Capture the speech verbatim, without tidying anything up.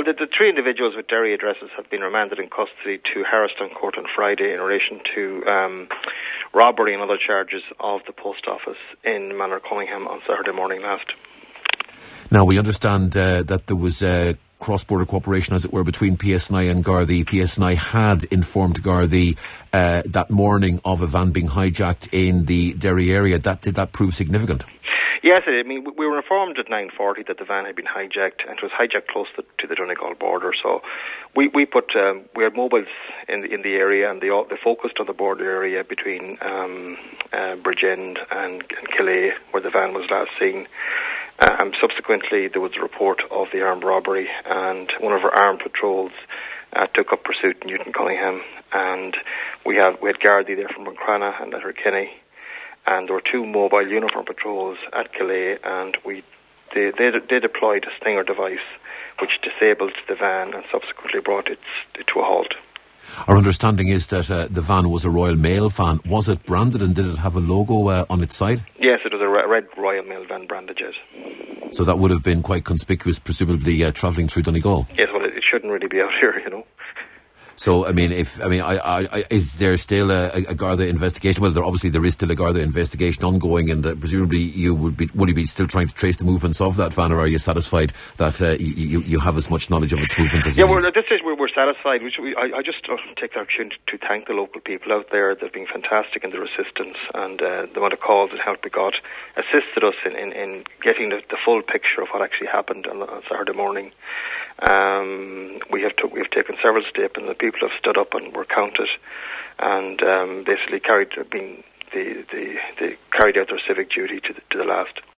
Well, the, the three individuals with Derry addresses have been remanded in custody to Harristown Court on Friday in relation to um, robbery and other charges of the post office in Manor Cunningham on Saturday morning last. Now, we understand uh, that there was uh, cross-border cooperation, as it were, between P S N I and Gardaí. P S N I had informed Gardaí uh, that morning of a van being hijacked in the Derry area. That did that prove significant? Yes, I mean, we were informed at nine forty that the van had been hijacked, and it was hijacked close to, to the Donegal border. So we we put um, we had mobiles in the, in the area, and they all, they focused on the border area between um, uh, Bridgend and, and Killea, where the van was last seen. Um, subsequently, there was a report of the armed robbery, and one of our armed patrols uh, took up pursuit in Newton Cunningham, and we have we had Gardaí there from Buncrana and Letterkenny. And there were two mobile uniform patrols at Killea, and we they, they they deployed a Stinger device which disabled the van and subsequently brought it to a halt. Our understanding is that uh, the van was a Royal Mail van. Was it branded, and did it have a logo uh, on its side? Yes, it was a red Royal Mail van branded, yes. So that would have been quite conspicuous, presumably uh, travelling through Donegal. Yes, well, it, it shouldn't really be out here, you know. So, I mean, if I mean, I, I, I, is there still a, a Garda investigation? Well, there obviously there is still a Garda investigation ongoing, and uh, presumably you would be would you be still trying to trace the movements of that van, or are you satisfied that uh, you you have as much knowledge of its movements as yeah, you well, need? at this stage we're, we're satisfied. Which we, I, I just uh, take the opportunity to thank the local people out there. They've been fantastic in their assistance, and uh, the amount of calls and help we got assisted us in, in, in getting the, the full picture of what actually happened on, on Saturday morning. Um, we have to, we have taken several steps, and the people have stood up and were counted, and um, basically carried been they, they, they carried out their civic duty to the, to the last.